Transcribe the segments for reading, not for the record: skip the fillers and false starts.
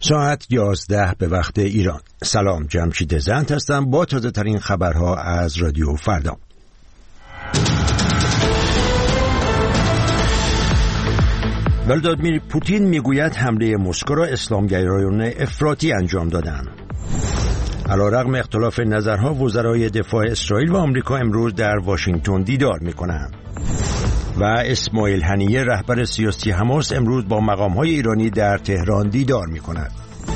ساعت 11 به وقت ایران. سلام، جمشید زند هستم با تازه ترین خبرها از رادیو فردا. ولادیمیر پوتین میگوید حمله مسکو را اسلامگرایان افراطی انجام دادند. علیرغم اختلاف نظرها، وزرای دفاع اسرائیل و آمریکا امروز در واشنگتن دیدار می‌کنند. و اسماعیل هنیه رهبر سیاسی حماس امروز با مقام‌های ایرانی در تهران دیدار می‌کند.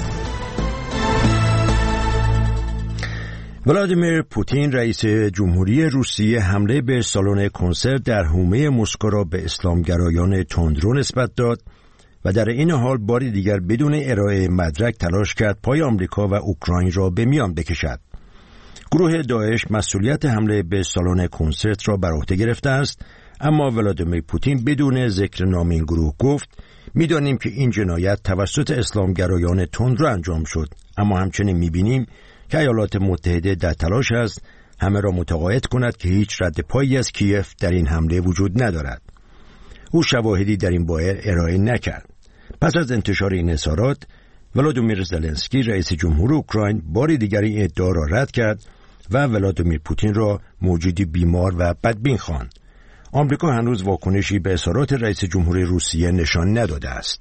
ولادیمیر پوتین رئیس جمهوری روسیه حمله به سالن کنسرت در حومه مسکو را به اسلامگرایان تندرو نسبت داد و در این حال باری دیگر بدون ارائه مدرک تلاش کرد پای آمریکا و اوکراین را به میان بکشد. گروه داعش مسئولیت حمله به سالن کنسرت را بر عهده گرفته است، اما ولادیمیر پوتین بدون ذکر نام این گروه گفت می‌دانیم که این جنایت توسط اسلامگرایان تندرو انجام شد، اما همچنین می‌بینیم که ایالات متحده در تلاش است همه را متقاعد کند که هیچ رد پایی از کیف در این حمله وجود ندارد. او شواهدی در این باره ارائه نکرد. پس از انتشار این اظهارات، ولادیمیر زلنسکی رئیس جمهور اوکراین بار دیگر این ادعا را رد کرد و ولادیمیر پوتین را موجودی بیمار و بدبین خواند. آمریکا هنوز واکنشی به اظهارات رئیس جمهور روسیه نشان نداده است.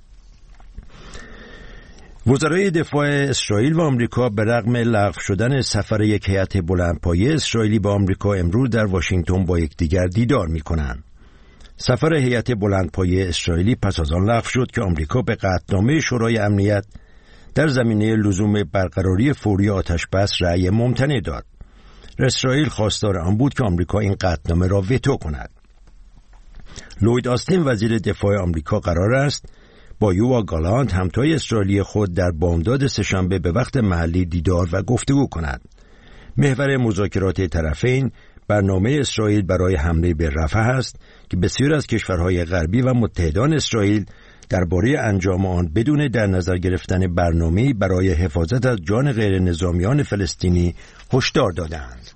وزرای دفاع اسرائیل و آمریکا به رغم لغو شدن سفر یک هیئت بلندپایه اسرائیلی به آمریکا امروز در واشنگتن با یکدیگر دیدار می‌کنند. سفر هیئت بلندپایه اسرائیلی پس از آن لغو شد که آمریکا به قطعنامه شورای امنیت در زمینه لزوم برقراری فوری آتشبس رأی ممتنع داد. اسرائیل خواستار آن بود که آمریکا این قطعنامه را وتو کند. لوید آستین وزیر دفاع آمریکا قرار است با یوآ گالانت همتای اسرائیلی خود در بامداد سه‌شنبه به وقت محلی دیدار و گفتگو کند. محور مذاکرات طرفین برنامه اسرائیل برای حمله به رفح است که بسیار از کشورهای غربی و متحدان اسرائیل درباره انجام آن بدون در نظر گرفتن برنامه‌ای برای حفاظت از جان غیر نظامیان فلسطینی هشدار دادند.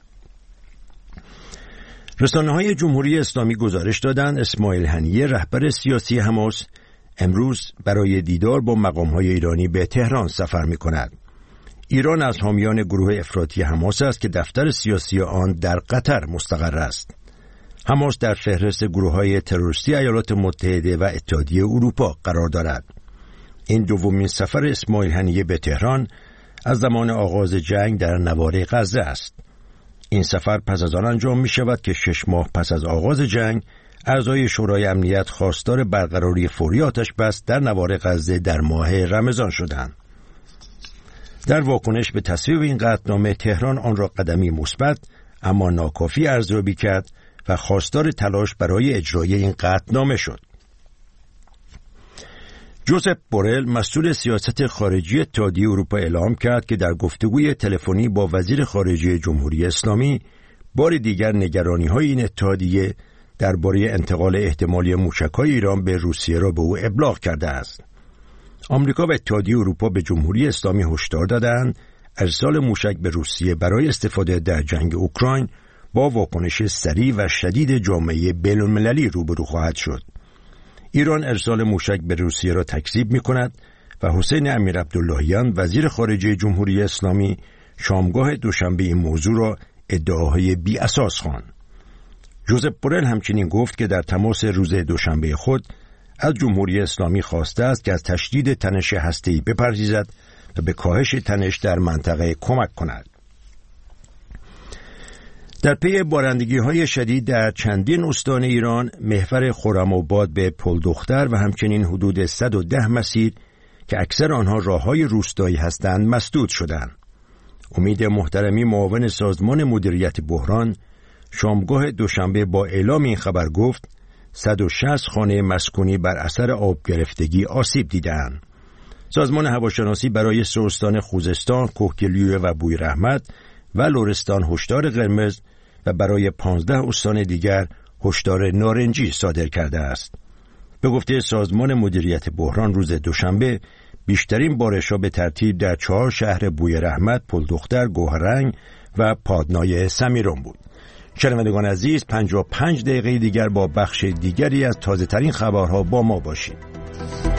رسانه‌های جمهوری اسلامی گزارش دادند اسماعیل هنیه رهبر سیاسی حماس امروز برای دیدار با مقام‌های ایرانی به تهران سفر می‌کند. ایران از حامیان گروه افراطی حماس است که دفتر سیاسی آن در قطر مستقر است. حماس در فهرست گروه‌های تروریستی ایالات متحده و اتحادیه اروپا قرار دارد. این دومین سفر اسماعیل هنیه به تهران از زمان آغاز جنگ در نوار غزه است. این سفر پس از آن انجام می‌شود که 6 ماه پس از آغاز جنگ اعضای شورای امنیت خواستار برقراری فوری آتشبس در نوار غزه در ماه رمضان شدند. در واکنش به تصویب این قطعنامه، تهران آن را قدمی مثبت اما ناکافی ارزیابی کرد و خواستار تلاش برای اجرای این قطعنامه شد. جوزپ بورل مسئول سیاست خارجی اتحادیه اروپا اعلام کرد که در گفتگوی تلفنی با وزیر خارجه جمهوری اسلامی بار دیگر نگرانی‌های این اتحادیه درباره انتقال احتمالی موشک‌های ایران به روسیه را به او ابلاغ کرده است. آمریکا و اتحادیه اروپا به جمهوری اسلامی هشدار دادند ارسال موشک به روسیه برای استفاده در جنگ اوکراین با واکنش سریع و شدید جامعه بین‌المللی روبرو خواهد شد. ایران ارسال موشک به روسیه را تکذیب می‌کند و حسین امیرعبداللهیان وزیر خارجه جمهوری اسلامی شامگاه دوشنبه این موضوع را ادعاهای بی اساس خواند. جوزپ بورل همچنین گفت که در تماس روز دوشنبه خود از جمهوری اسلامی خواسته است که از تشدید تنش هسته‌ای بپرهیزد و به کاهش تنش در منطقه کمک کند. در پی بارندگی‌های شدید در چندین استان ایران، محور خرم‌آباد به پلدختر و همچنین حدود 110 مسیر که اکثر آنها راه‌های روستایی هستند مسدود شدند. امید محترمی معاون سازمان مدیریت بحران شامگاه دوشنبه با اعلام این خبر گفت 160 خانه مسکونی بر اثر آب گرفتگی آسیب دیدند. سازمان هواشناسی برای 3 استان خوزستان، کوهگیلویه و بویراحمد و لرستان هشدار قرمز و برای 15 استان دیگر هشدار نارنجی صادر کرده است. به گفته سازمان مدیریت بحران روز دوشنبه بیشترین بارش‌ها به ترتیب در 4 شهر بویراحمد، پلدختر، گوهرنگ و پادنای سمیرون بود. شنوندگان عزیز، 55 دقیقه دیگر با بخش دیگری از تازه‌ترین خبرها با ما باشید.